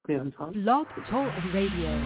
Blog Talk Radio.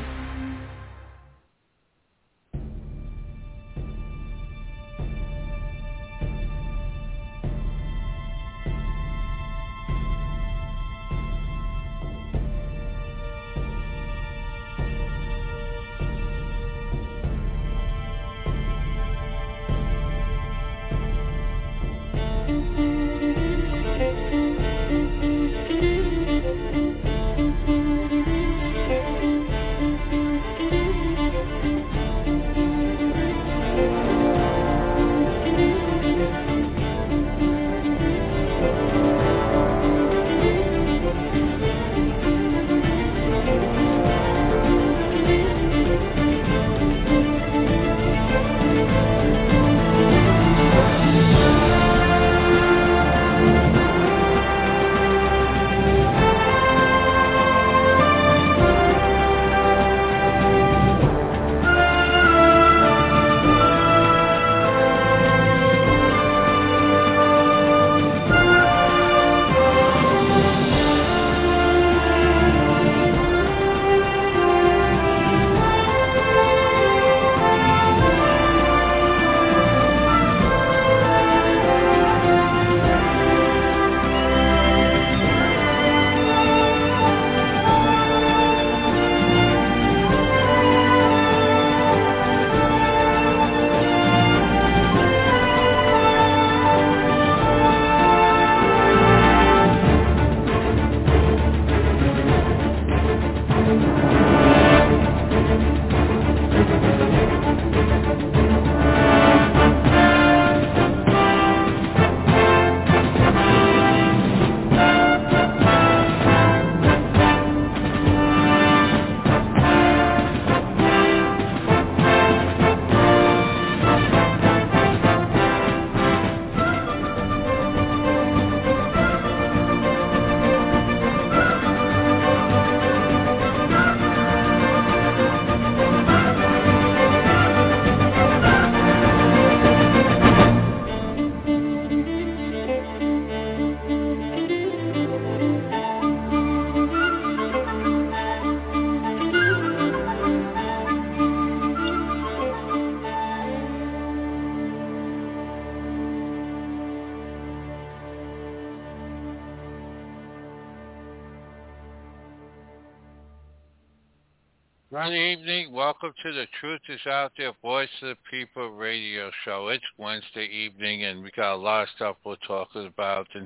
Good evening. Welcome to the Truth is Out There, Voice of the People radio show. It's Wednesday evening, and we got a lot of stuff we're talking about, and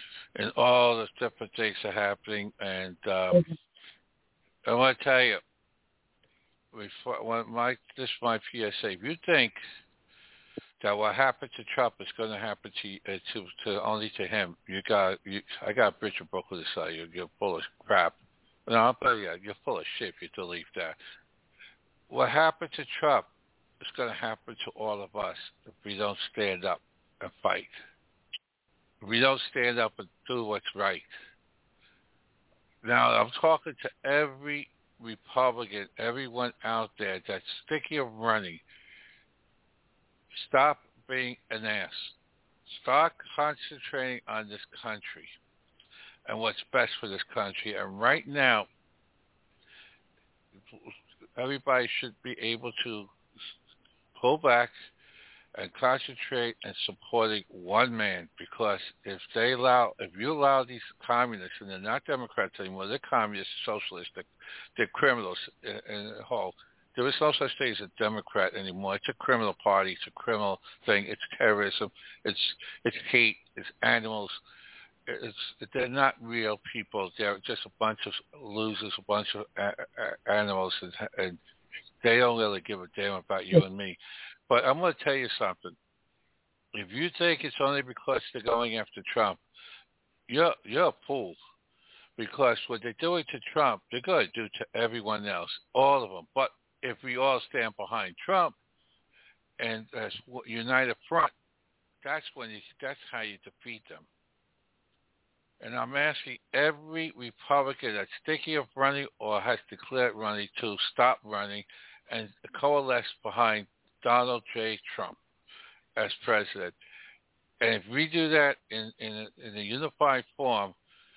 all the different things are happening. And I want to tell you, this is my PSA. If you think that what happened to Trump is going to happen to only to him, I got Richard Brooklyn to tell you, you're full of crap. No, I'll tell you, you're full of shit if you believe that. What happened to Trump is going to happen to all of us if we don't stand up and fight. If we don't stand up and do what's right. Now, I'm talking to every Republican, everyone out there that's thinking of running. Stop being an ass. Start concentrating on this country and what's best for this country. And right now, everybody should be able to pull back and concentrate and supporting one man, because if you allow these communists, and they're not Democrats anymore, they're communists, socialists, they're criminals in the whole. There is no such thing as a Democrat anymore. It's a criminal party. It's a criminal thing. It's terrorism. It's hate. It's animals. They're not real people. They're just a bunch of losers, a bunch of animals, and they don't really give a damn about you and me. But I'm going to tell you something. If you think it's only because they're going after Trump, you're a fool. Because what they're doing to Trump, they're going to do to everyone else, all of them. But if we all stand behind Trump and as united front, that's how you defeat them. And I'm asking every Republican that's thinking of running or has declared running to stop running and coalesce behind Donald J. Trump as president. And if we do that in a unified form,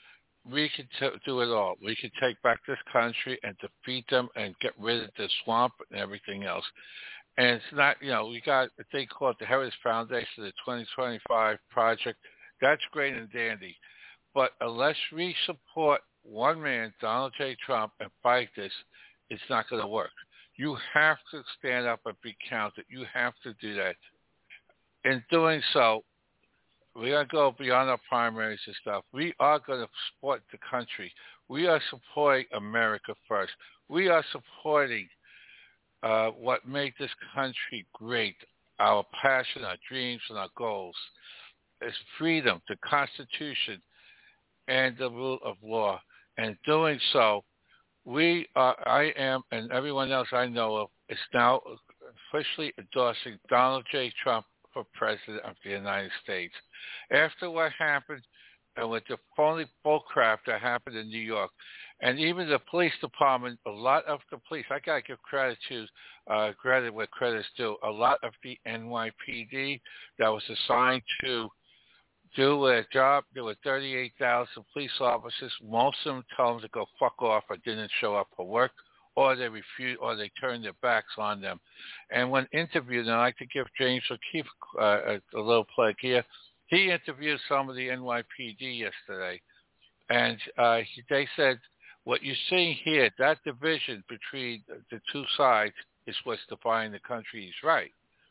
we could do it all. We could take back this country and defeat them and get rid of the swamp and everything else. And it's not, we got a thing called the Heritage Foundation, the 2025 project. That's great and dandy. But unless we support one man, Donald J. Trump, and fight this, it's not going to work. You have to stand up and be counted. You have to do that. In doing so, we're going to go beyond our primaries and stuff. We are going to support the country. We are supporting America first. We are supporting what made this country great, our passion, our dreams, and our goals. It's freedom, the Constitution, and the rule of law. And doing so, I am, and everyone else I know of, is now officially endorsing Donald J. Trump for President of the United States. After what happened and with the phony bullcrap that happened in New York, and even the police department, a lot of the police, I got to give credit to credit where credit's due, a lot of the NYPD that was assigned to do a job. There were 38,000 police officers. Most of them told them to go fuck off or didn't show up for work, or they refused, or they turned their backs on them. And when interviewed, and I'd like to give James O'Keefe a little plug here, he interviewed some of the NYPD yesterday, and they said, what you're seeing here, that division between the two sides is what's defining the country. He's right.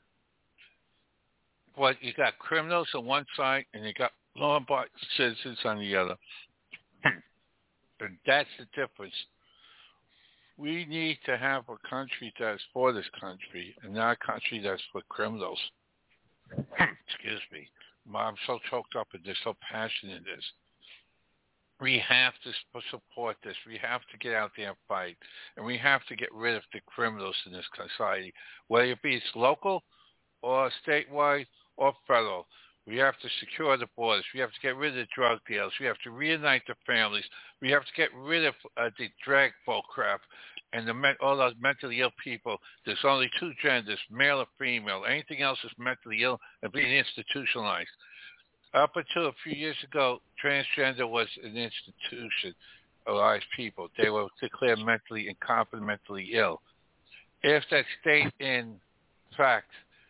But you got criminals on one side, and you got law-abiding citizens on the other. And that's the difference. We need to have a country that's for this country, and not a country that's for criminals. Excuse me. I'm so choked up and they're so passionate in this. We have to support this. We have to get out there and fight. And we have to get rid of the criminals in this society, whether it be it's local or statewide or federal. We have to secure the borders. We have to get rid of the drug deals. We have to reunite the families. We have to get rid of the drag bull crap and all those mentally ill people. There's only two genders, male or female. Anything else is mentally ill and being institutionalized. Up until a few years ago, transgender was an institutionalized people. They were declared mentally incompetent, mentally ill. If that stayed in fact,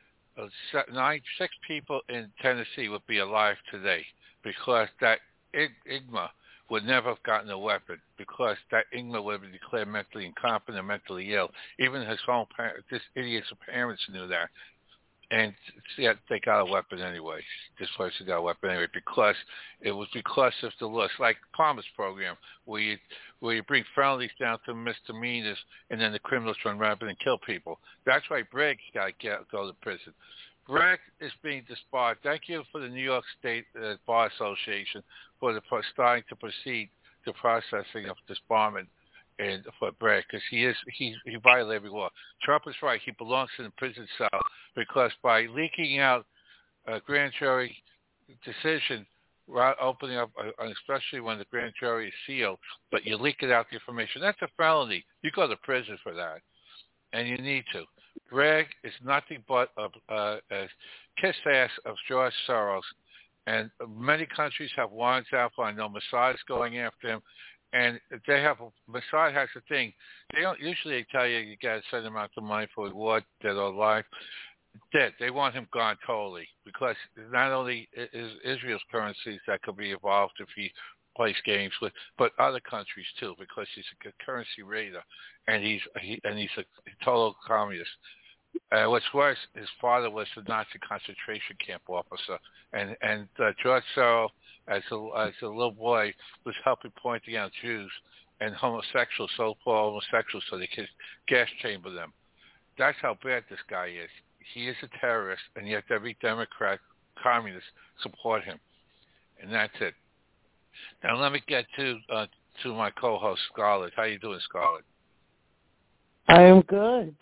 6 people in Tennessee would be alive today because that Igma would never have gotten a weapon because that Igma would have been declared mentally incompetent, mentally ill. Even his own parents, this idiot's parents knew that. And yet they got a weapon anyway. This person got a weapon anyway because it was because of the laws, like Palmer's program, where you bring felonies down to misdemeanors, and then the criminals run rampant and kill people. That's why Bragg got to go to prison. Bragg is being disbarred. Thank you for the New York State Bar Association for starting to proceed the processing of disbarment. And for Bragg, because he violated every law. Trump is right. He belongs in a prison cell because by leaking out a grand jury decision, opening up, especially when the grand jury is sealed, but you leak it out the information, that's a felony. You go to prison for that, and you need to. Bragg is nothing but a kiss ass of George Soros, and many countries have warrants out for. I know Mossad's going after him. And they have, Mossad has a thing. They don't usually tell you got to send them out the money for reward, dead or alive. Dead. They want him gone totally because not only is Israel's currencies that could be evolved if he plays games with, but other countries too because he's a currency raider and he's a total communist. What's worse, his father was a Nazi concentration camp officer, and George Soros, as a little boy, was helping pointing out Jews and homosexuals, so-called homosexuals, so they could gas chamber them. That's how bad this guy is. He is a terrorist, and yet every Democrat, communist support him, and that's it. Now let me get to my co-host Scarlett. How you doing, Scarlett? I am good.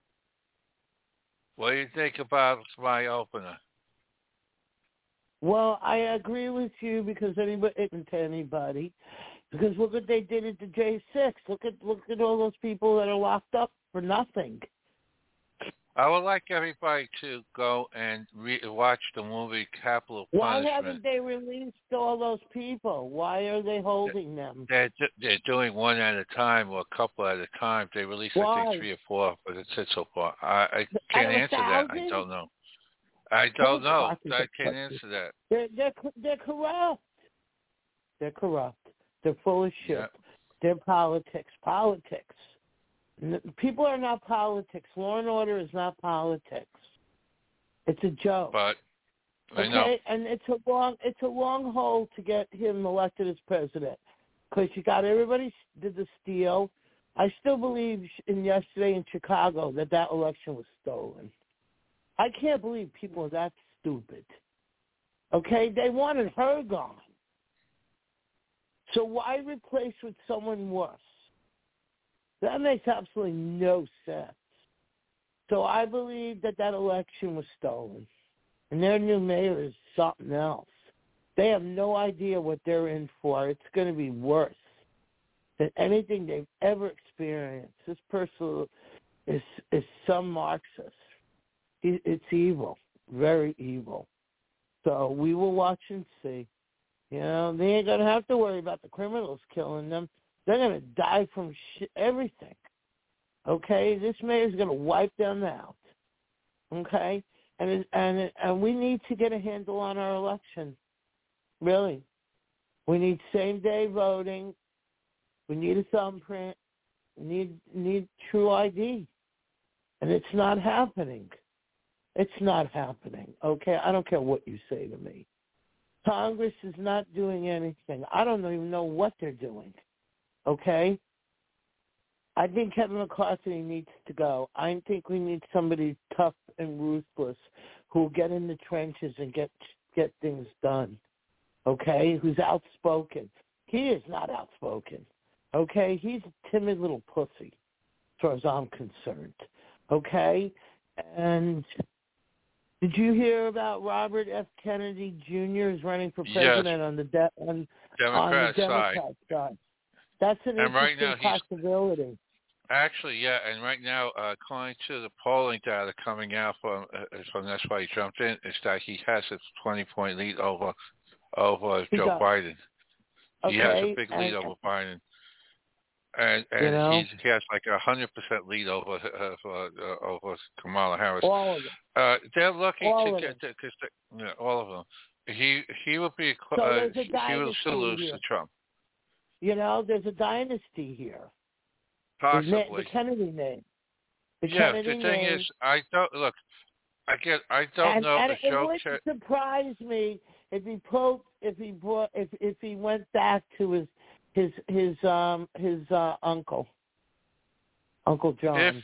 What do you think about my opener? Well, I agree with you because anybody. Because look what they did at the J6. Look at all those people that are locked up for nothing. I would like everybody to go and watch the movie Capital Why Punishment. haven't they released all those people? Why are they holding them? They're doing one at a time or a couple at a time. They released, I think, 3 or 4, but it's it so far. I can't answer that. I don't know. I don't know. I can't answer that. They're corrupt. They're corrupt. They're full of shit. Yeah. They're politics. Politics. People are not politics. Law and order is not politics. It's a joke. But I know. Okay, and it's a long haul to get him elected as president, because you got everybody did the steal. I still believe in yesterday in Chicago that election was stolen. I can't believe people are that stupid. Okay, they wanted her gone. So why replace with someone worse? That makes absolutely no sense. So I believe that election was stolen. And their new mayor is something else. They have no idea what they're in for. It's going to be worse than anything they've ever experienced. This person is some Marxist. It's evil, very evil. So we will watch and see. You know, they ain't going to have to worry about the criminals killing them. They're going to die from everything. Okay? This mayor's going to wipe them out. Okay? And we need to get a handle on our election. Really. We need same-day voting. We need a thumbprint. We need true ID. And it's not happening. It's not happening. Okay? I don't care what you say to me. Congress is not doing anything. I don't even know what they're doing. Okay? I think Kevin McCarthy needs to go. I think we need somebody tough and ruthless who will get in the trenches and get things done. Okay? Who's outspoken. He is not outspoken. Okay? He's a timid little pussy, as far as I'm concerned. Okay? And did you hear about Robert F. Kennedy Jr. is running for president on the Democrat side? That's an interesting possibility. Actually, yeah, and right now, according to the polling data coming out from that's why he jumped in, is that he has a 20-point lead over Joe Biden. Okay. He has a big lead over Biden, and you know, he has like 100% lead over Kamala Harris. All of them. They're looking all to get all of them. He will be he will still lose to Trump. You know, there's a dynasty here. Possibly. The Kennedy name. The thing is, I don't know if Joe. It wouldn't surprise me if he went back to his uncle, Uncle John.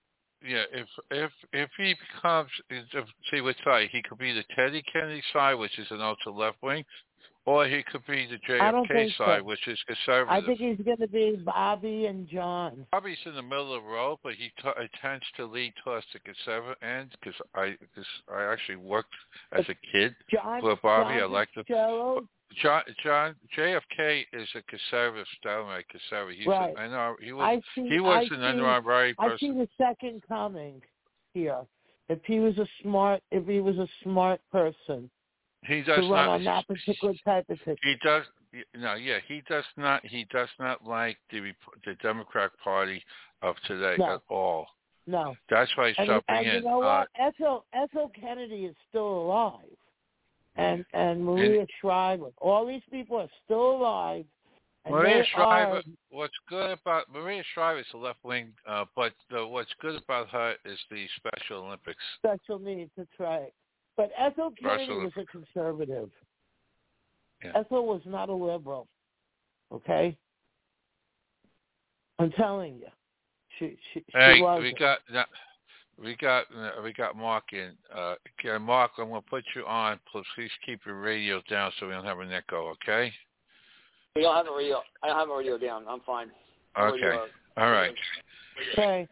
If he becomes, see which side, he could be the Teddy Kennedy side, which is an ultra left wing, or he could be the JFK side, which is conservative. I think he's going to be Bobby and John. Bobby's in the middle of the road, but he tends to lead towards the conservative end because I actually worked as a kid for Bobby. I like the John JFK is a conservative, stalemate conservative. He's right. He was an NRA person. I see the second coming here. If he was a smart person. He does to run not on that particular type of thing. He does. No, yeah, he does not. He does not like the Democrat Party of today at all. No, that's why he's jumping in. You know what? Ethel Kennedy is still alive, and Maria Shriver. All these people are still alive. And Maria Shriver. What's good about Maria Shriver is a left wing, but what's good about her is the Special Olympics. Special needs. That's right. But Ethel Kennedy was a conservative. Yeah. Ethel was not a liberal. Okay? I'm telling you. She wasn't. We got Mark in. Mark, I'm going to put you on. Please keep your radio down so we don't have an echo, okay? We don't have a radio. I don't have a radio down. I'm fine. Okay. All right. Okay.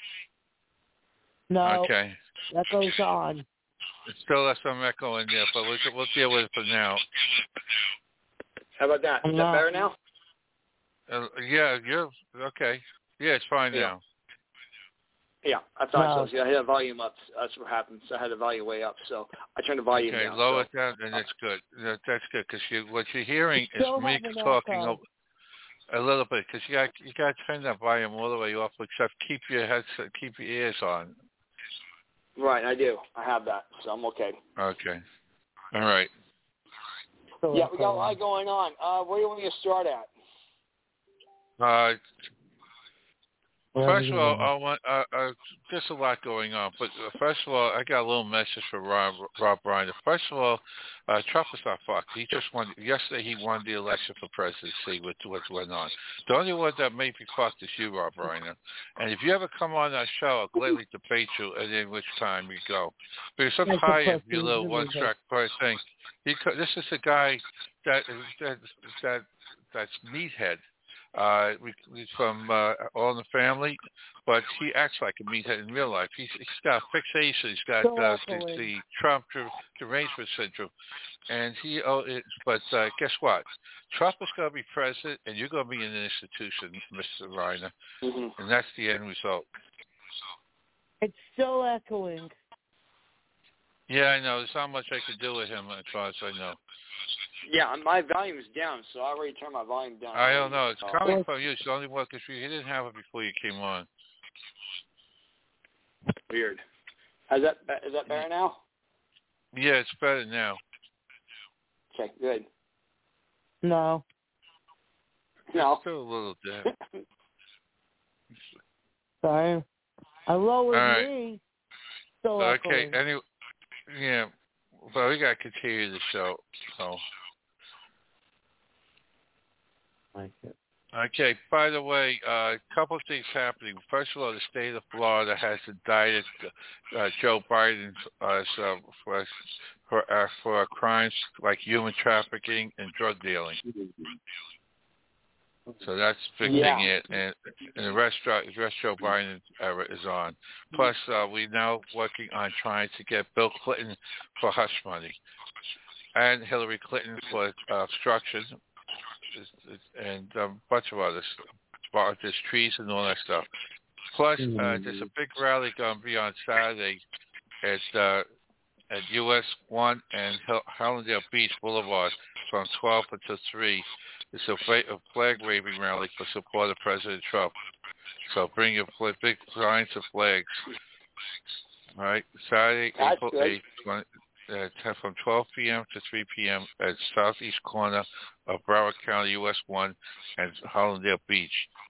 No. Okay. That goes on. It still has some echo in there, but we'll deal with it for now. How about that? Is that better now? Yeah, you're okay. Yeah, it's fine now. Yeah, I thought so. Yeah, I had the volume up. That's what happened. So I had the volume way up. So I turned the volume down. Okay, lower it down, and that's good. That's good because what you're hearing is me talking over a little bit because you got to turn that volume all the way off, except keep your ears on. Right, I do. I have that, so I'm okay. Okay. All right. Yeah, we got a lot going on. Where do you want me to start at? First of all, I want there's a lot going on, but first of all, I got a little message for Rob Reiner. First of all, Trump is not fucked. He just won yesterday. He won the election for presidency with what went on. The only one that may be fucked is you, Rob Reiner. And if you ever come on our show, I'll gladly debate you, and in which time you go. Because I'm tired of your little one-track thing. This is a guy that's meathead. He's from All in the Family, but he acts like a meathead in real life. He's got fixation. He's got the Trump derangement syndrome, and but guess what? Trump is going to be president, and you're going to be in an institution, Mr. Reiner, and that's the end result. It's still echoing. Yeah, I know. There's not much I can do with him as far as I know. Yeah, my volume is down, so I already turned my volume down. I don't know. It's coming from you. It's the only one because you didn't have it before you came on. Weird. Is that better now? Yeah, it's better now. Okay, good. No. No. Still a little dead. Sorry. I lowered right. me. Still okay, echoing. anyway, yeah, but we got to continue the show, so. Okay, by the way, a couple of things happening. First of all, the state of Florida has indicted Joe Biden for crimes like human trafficking and drug dealing. So that's fixing it, and the rest Joe Biden is on. Plus, we're now working on trying to get Bill Clinton for hush money and Hillary Clinton for obstruction. And a bunch of other stuff. There's trees and all that stuff. Plus, there's a big rally going to be on Saturday at US 1 and Hallandale Beach Boulevard from 12 until 3. It's a flag waving rally for support of President Trump. So bring your big signs of flags. All right, Saturday, April 8th. From 12 p.m. to 3 p.m. at southeast corner of Broward County, US 1, and Hallandale Beach.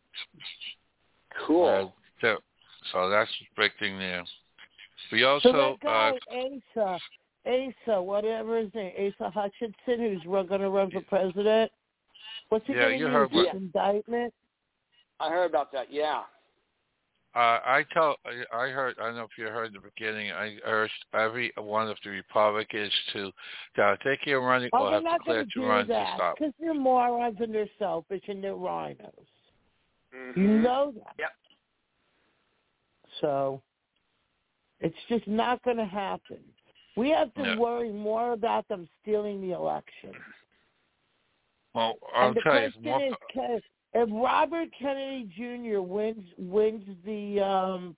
Cool. So that's the big thing there. We also... So that guy, Asa, whatever his name, Asa Hutchinson, who's going to run for president, what's he going to use, this indictment? I heard about that, yeah. I heard, I don't know if you heard in the beginning, I urged every one of the Republicans to take your running or have declared to run to stop. Because they're morons and they're selfish and they're rhinos. Mm-hmm. You know that. Yep. So it's just not going to happen. We have to worry more about them stealing the election. Well, I'll tell you. The question is, if Robert Kennedy Jr. wins the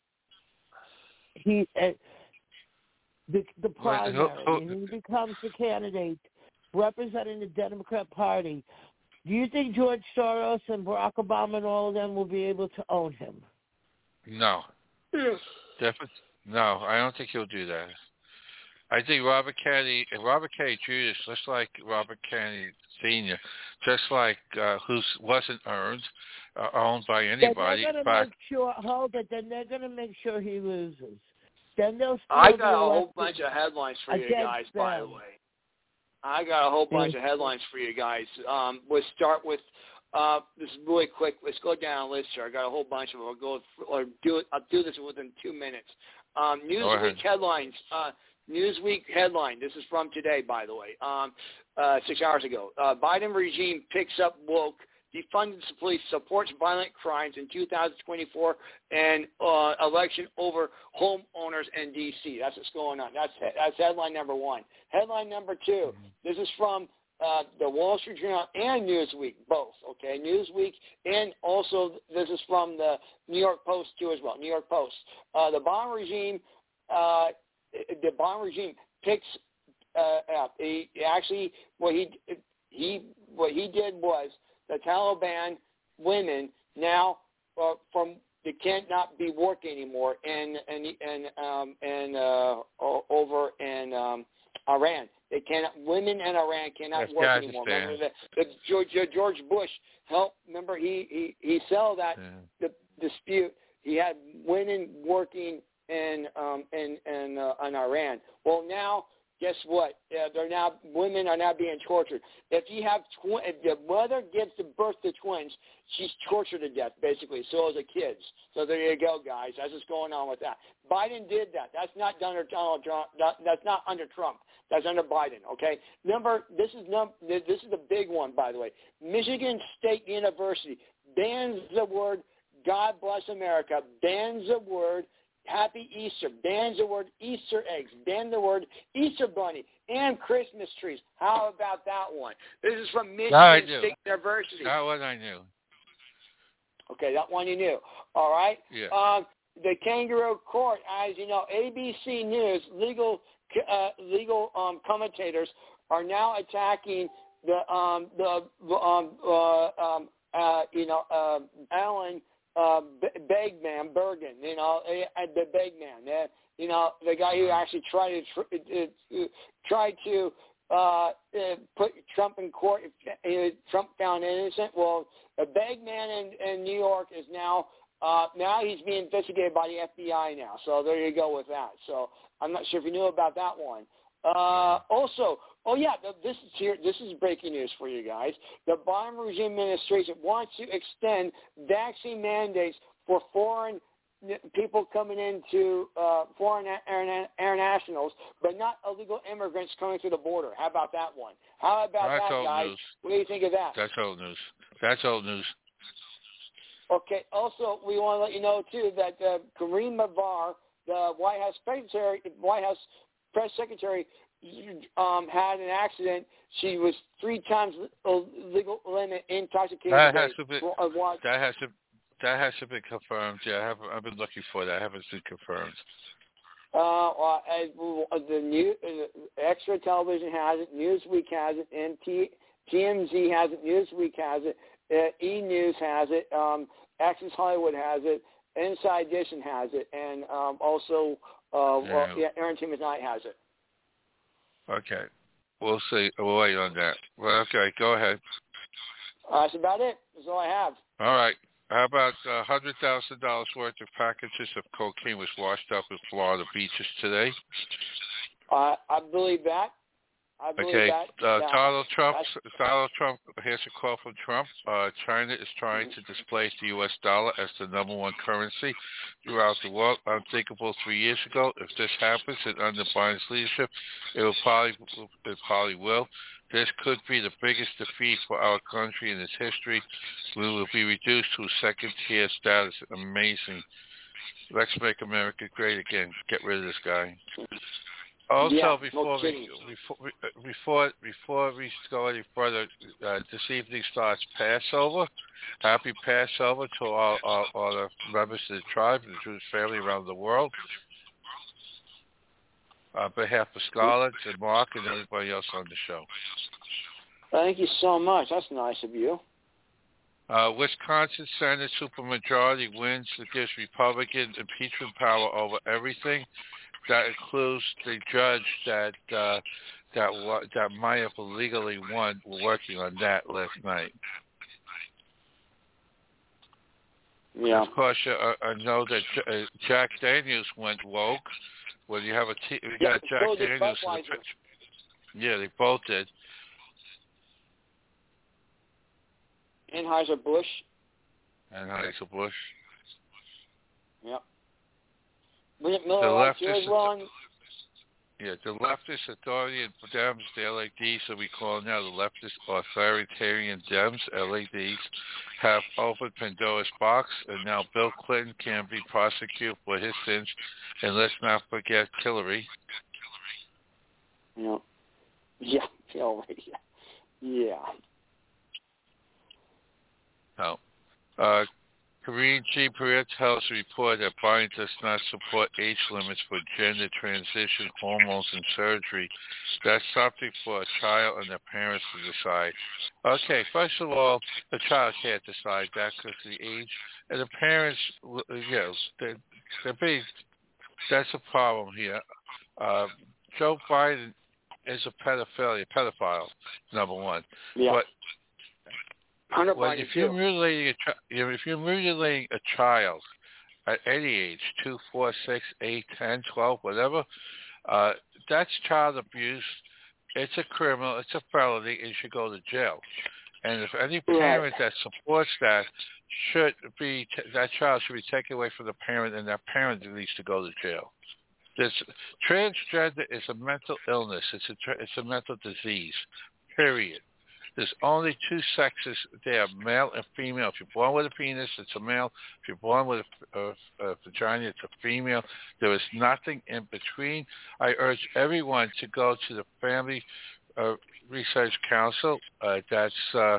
primary and he becomes the candidate representing the Democrat Party, do you think George Soros and Barack Obama and all of them will be able to own him? No. Definitely. No, I don't think he'll do that. I think Robert Kennedy Jr. is just like Robert Kennedy Sr., just like who wasn't owned by anybody. Then they're going to make sure he loses. Then they'll. I got a whole bunch of headlines for you guys, by the way. I got a whole bunch of headlines for you guys. We'll start with this is really quick. Let's go down a list here. I got a whole bunch of them. I'll do this within 2 minutes. Newsweek headlines. Newsweek headline. This is from today, by the way, 6 hours ago. Biden regime picks up woke, defunds police, supports violent crimes in 2024, and election over homeowners in D.C. That's what's going on. That's headline number one. Headline number two. This is from the Wall Street Journal and Newsweek, both, okay? Newsweek, and also this is from the New York Post, too, as well, New York Post. The Obama regime picks up. He actually, what he did was the Taliban women now they can't not be working anymore over in Iran. They cannot. Women in Iran cannot work anymore. Remember George Bush helped. Remember he settled that the dispute. He had women working in Iran. Well, now guess what? Women are now being tortured. If you have if the mother gives birth to twins, she's tortured to death, basically. So are the kids. So there you go, guys. That's what's going on with that. Biden did that. That's not done under Donald Trump. That's not under Trump. That's under Biden. Okay. This is a big one, by the way. Michigan State University bans the word "God bless America." Bans the word Happy Easter, bans the word Easter eggs, ban the word Easter bunny, and Christmas trees. How about that one? This is from Michigan State University. That one I knew. Okay, that one you knew. All right. Yeah. The kangaroo court, as you know, ABC News legal commentators are now attacking Alan Bergen, the big man, the guy who actually tried to put Trump in court. Trump found innocent. Well, the big man in New York is now he's being investigated by the FBI now. So there you go with that. So I'm not sure if you knew about that one. Also, this is breaking news for you guys. The Biden regime administration wants to extend vaccine mandates for foreign people coming into foreign air nationals, but not illegal immigrants coming through the border. How about that one? How about that, guys? News. What do you think of that? That's old news. Okay. Also, we want to let you know too that Kareem Abbar, the White House press secretary, had an accident. She was 3 times legal limit intoxicated. That has to be confirmed. Yeah, I've been looking for that. I haven't seen confirmed. The Extra Television has it. Newsweek has it. And TMZ has it. Newsweek has it. E! News has it. Access Hollywood has it. Inside Edition has it. And also, Entertainment Tonight has it. Okay. We'll see. We'll wait on that. Well, okay, go ahead. That's about it. That's all I have. All right. How about $100,000 worth of packages of cocaine was washed up in Florida beaches today? I believe that. Donald Trump, here's a quote from Trump. China is trying to displace the U.S. dollar as the number one currency throughout the world. Unthinkable 3 years ago. If this happens and under Biden's leadership, it probably will. This could be the biggest defeat for our country in its history. We will be reduced to second-tier status. Amazing. Let's make America great again. Get rid of this guy. Also, before we go any further, this evening starts Passover. Happy Passover to all the members of the tribe and the Jewish family around the world. On behalf of Scarlett and Mark and everybody else on the show. Thank you so much. That's nice of you. Wisconsin Senate supermajority wins that gives Republicans impeachment power over everything. That includes the judge that might have illegally won. We're working on that last night. Yeah. Of course, I know that Jack Daniels went woke. Well, you have Jack Daniels. Yeah, they both did. Anheuser-Busch. Yep. The leftist authority and Dems, the LADs, so we call them now the leftist authoritarian Dems, LADs, have opened Pandora's box, and now Bill Clinton can be prosecuted for his sins. And let's not forget Hillary. Yeah. Yeah. No. Karine G. Perea tells the report that Biden does not support age limits for gender transition, hormones, and surgery. That's something for a child and their parents to decide. Okay, first of all, the child can't decide that because of the age. And the parents, they're being, that's a problem here. Joe Biden is a pedophile, number one. Yeah. But if you're mutilating a child at any age, 2, 4, 6, 8, 10, 12, whatever, that's child abuse. It's a criminal. It's a felony. It should go to jail. And if any parent that supports that that child should be taken away from the parent, and that parent needs to go to jail. Transgender is a mental illness. It's a mental disease. Period. There's only two sexes there, male and female. If you're born with a penis, it's a male. If you're born with a vagina, it's a female. There is nothing in between. I urge everyone to go to the Family Research Council. That's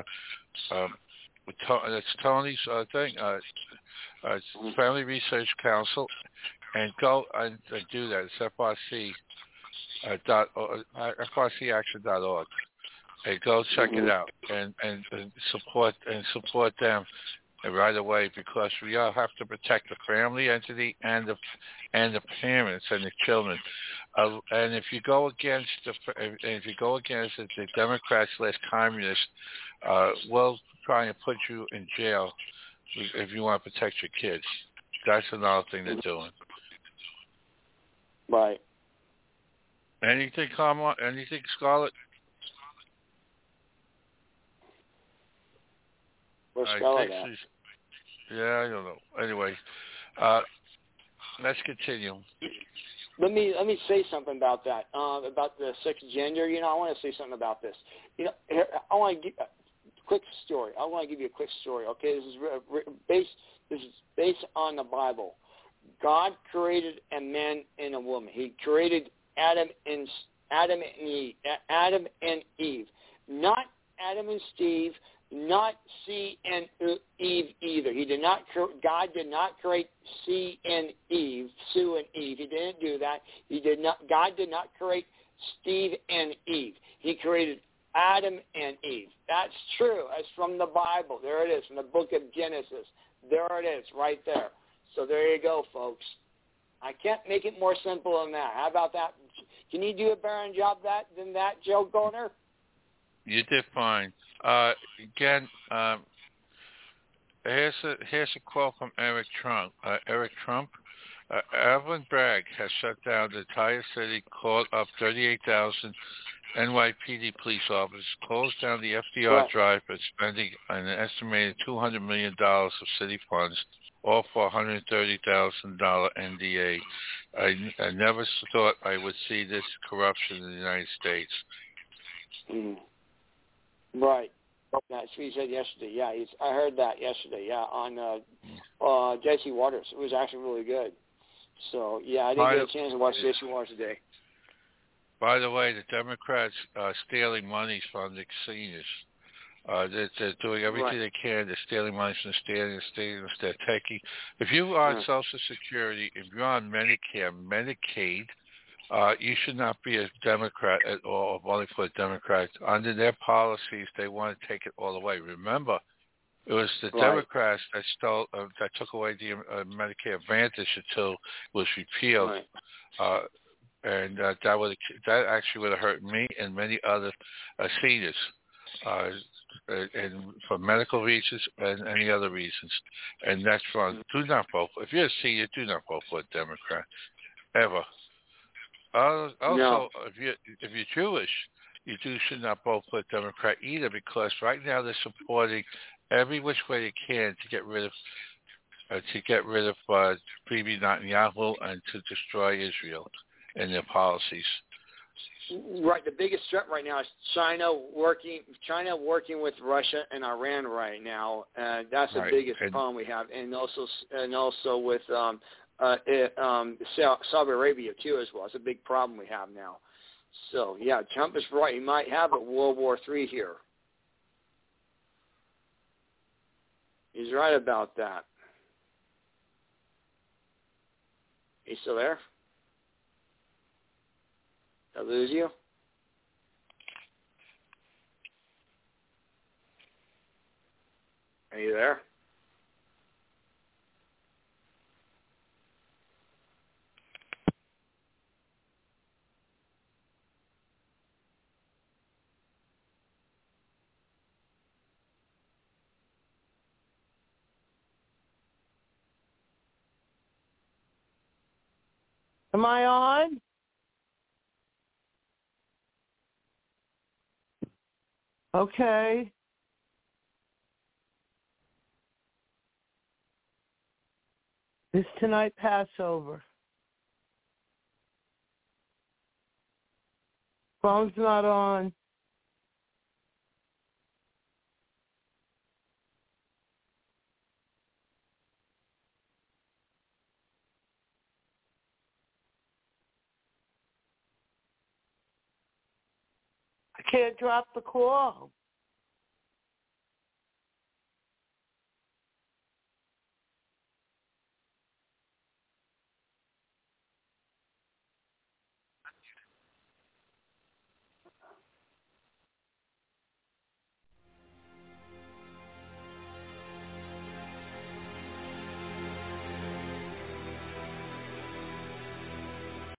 Tony's thing. Family Research Council, and go and do that. It's FRCaction.org. Hey, go check it out and support them right away, because we all have to protect the family entity and the parents and the children. And if you go against the Democrats/communists, we'll try and put you in jail if you want to protect your kids. That's another thing they're doing. Right. Anything, Carmel? Anything, Scarlett? Where's Scarlett at? Yeah, I don't know. Anyway, let's continue. Let me say something about that. About the sex gender. I want to say something about this. I want to give a quick story. I want to give you a quick story. Okay, this is based on the Bible. God created a man and a woman. He created Adam and Eve, not Adam and Steve, not C and Eve either. God did not create C and Eve, Sue and Eve. He didn't do that. God did not create Steve and Eve. He created Adam and Eve. That's true. That's from the Bible. There it is, from the book of Genesis. There it is, right there. So there you go, folks. I can't make it more simple than that. How about that? Can you do a better job than that, Joe Goner? You did fine. Again, here's a quote from Eric Trump. Evelyn Bragg has shut down the entire city, called up 38,000 NYPD police officers, closed down the FDR Drive for spending an estimated $200 million of city funds, all for $130,000 NDA. I never thought I would see this corruption in the United States. Right. That's what he said yesterday. Yeah, I heard that yesterday. Yeah, on Jesse Waters. It was actually really good. So yeah, I didn't get a chance to watch Jesse Waters today. By the way, the Democrats are stealing money from the seniors. They're doing everything they can. They're stealing money from the seniors. They're taking. If you are on Social Security, if you're on Medicare, Medicaid, you should not be a Democrat at all, voting for a Democrat. Under their policies, they want to take it all away. Remember, it was the Democrats that took away the Medicare Advantage until it was repealed, and that actually would have hurt me and many other seniors, and for medical reasons and any other reasons. And that's wrong. Do not vote. If you're a senior, do not vote for a Democrat ever. Also, if you're Jewish, you should not vote for a Democrat either, because right now they're supporting every which way they can to get rid of Bibi Netanyahu and to destroy Israel and their policies. Right. The biggest threat right now is China working with Russia and Iran right now. That's the biggest problem we have, and also with Saudi Arabia too as well. It's a big problem we have now. So yeah, Trump is right. He might have a World War III here. He's right about that. You still there? Did I lose you? Are you there? Am I on? Okay. Is tonight Passover? Phone's not on. I can't drop the call.